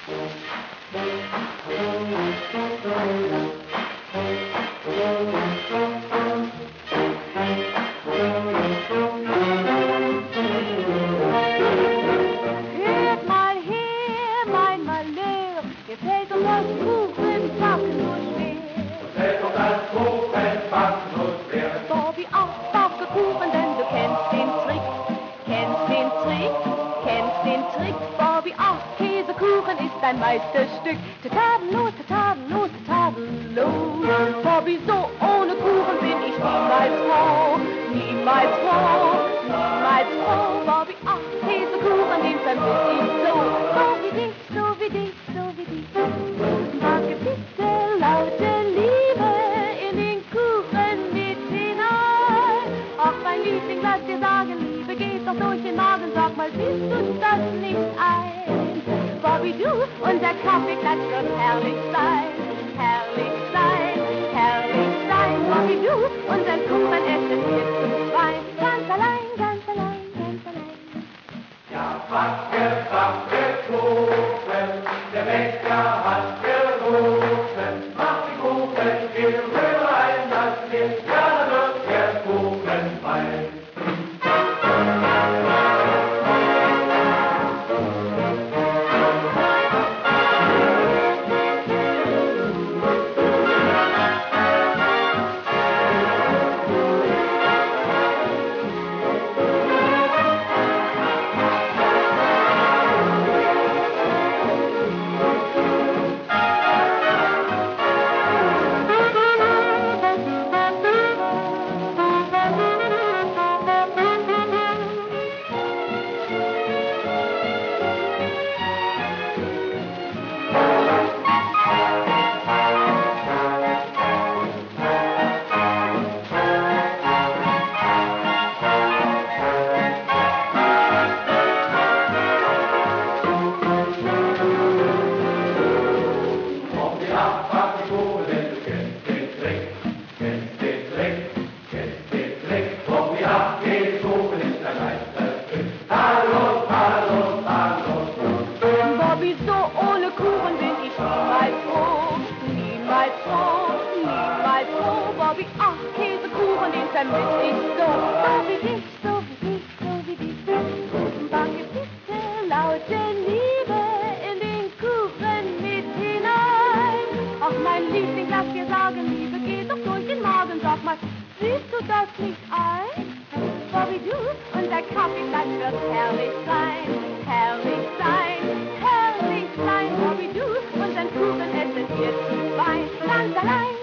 Hört mal her, mein Malheur, mir fällt um das Kuchenbacken nur schwer. Fällt um das Kuchenbacken nur schwer. Bobby, ach, backe Kuchen, denn du kennst den Trick. Kennst den Trick, kennst den Trick. Bobby, ach, Käsekuchen ist dein Meisterstück. Tadellos, tadellos, tadellos. Bobby, so ohne Kuchen bin ich niemals froh. Niemals froh, niemals froh. Bobby, ach, Käsekuchen, den vermiss ich so. So wie dich, so wie dich, so wie dich. Backe bitte laute Liebe in den Kuchen mit hinein. Ach, mein Liebling, lass dir sagen, Liebe geht doch durch den Magen. Sag mal, siehst du das nicht ein? Bobby, du, unser Kaffeeklatsch wird herrlich sein. Herrlich sein, herrlich sein. Bobby, du, unser Kuchen essen wir zum Wein. Ganz allein, ganz allein, ganz allein. Ja, backe, backe Kuchen, der Bäcker hat gerufen. Mach die Kuchen, wir rein, das Licht, ja, da wird der Kuchen fein. Bobby, so ohne Kuchen bin ich niemals froh. Niemals froh, niemals froh. Bobby, ach, Käsekuchen, den vermiss ich so. So wie dich, so wie dich, so wie dich. Backe bitte laute Liebe in den Kuchen mit hinein. Ach, mein Liebling, lass dir sagen, Liebe geht doch durch den Magen. Sag mal, siehst du das nicht ein? Bobby, du, unser Kaffeeklatsch wird herrlich sein. Herrlich sein, herrlich sein. Bobby, du, unseren Kuchen essen wir zu Wein. Ganz allein,